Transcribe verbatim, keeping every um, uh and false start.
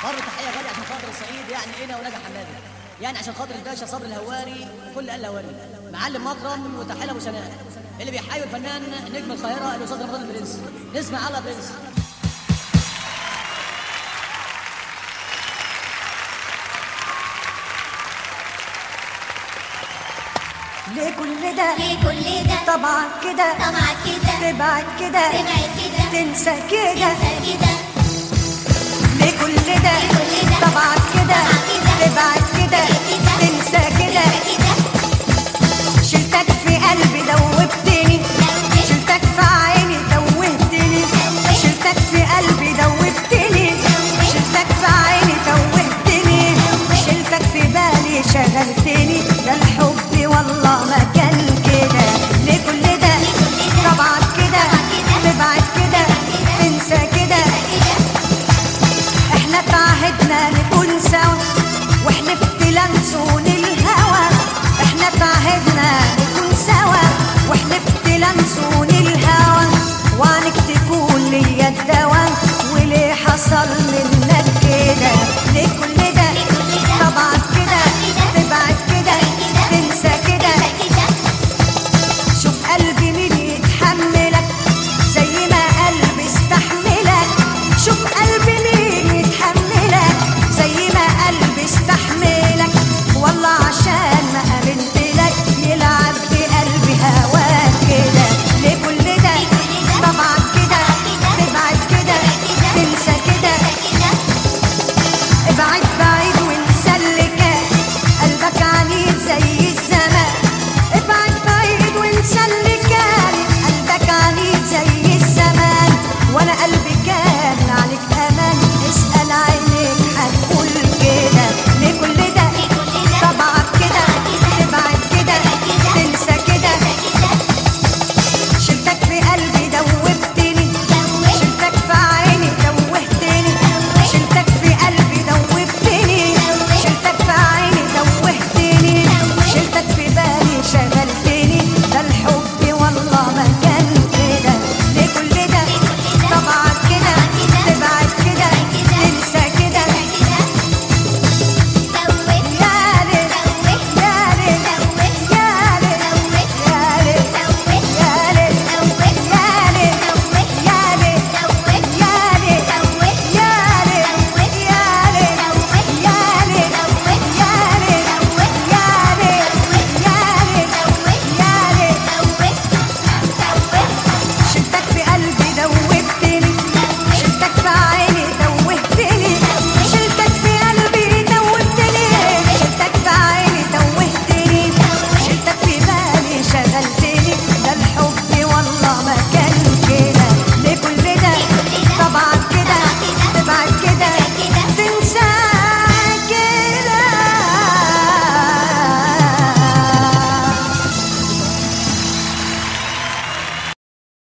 برضه تحيه غاليه عشان خاطر الصعيد، يعني انا ونجا حمادي، يعني عشان خاطر الباشا صبري الهواري وكل قال الهواري، معلم مكرم وتحيه ابو سناء اللي بيحيوا الفنان نجم القاهره الاستاذ رمضان البرنس. نسمع على برنس. ليه كل ده ليه كل ده طبعا كده طبعا كده تبعد كده تبعد كده تنسى كده تنسى كده ليه كل ده ليه كل ده طبعا كده طبعا كده تبعد كده تبعد كده تنسى كده تنسى